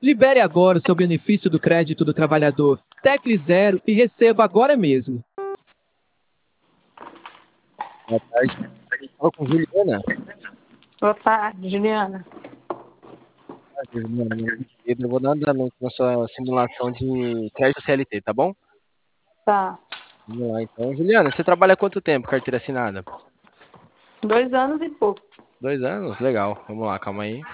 Libere agora o seu benefício do crédito do trabalhador. Tecle 0 e receba agora mesmo. Boa tarde. Fala com Juliana. Boa tarde, Juliana. Juliana, meu nome é Pedro. Eu vou dar andamento na sua simulação de crédito CLT, tá bom? Tá. Vamos lá, então. Juliana, você trabalha há quanto tempo, carteira assinada? 2 anos e pouco. 2 anos? Legal. Vamos lá, calma aí.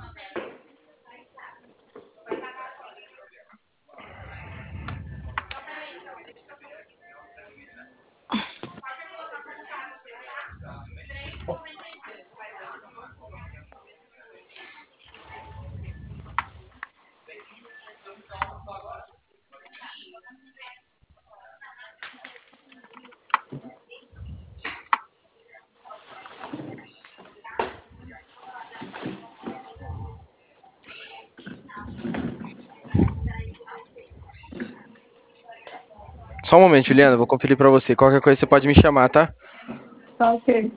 Só um momento, Juliana, eu vou conferir pra você. Qualquer coisa você pode me chamar, tá? Tá ok.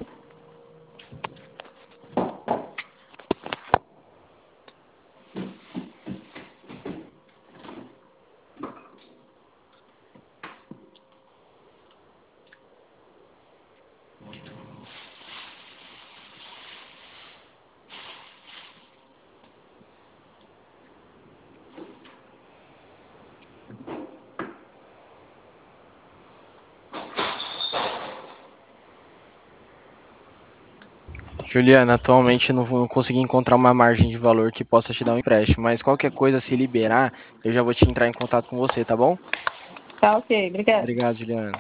Juliana, atualmente não consegui encontrar uma margem de valor que possa te dar um empréstimo, mas qualquer coisa, se liberar, eu já vou te entrar em contato com você, tá bom? Tá ok, obrigada. Obrigado, Juliana.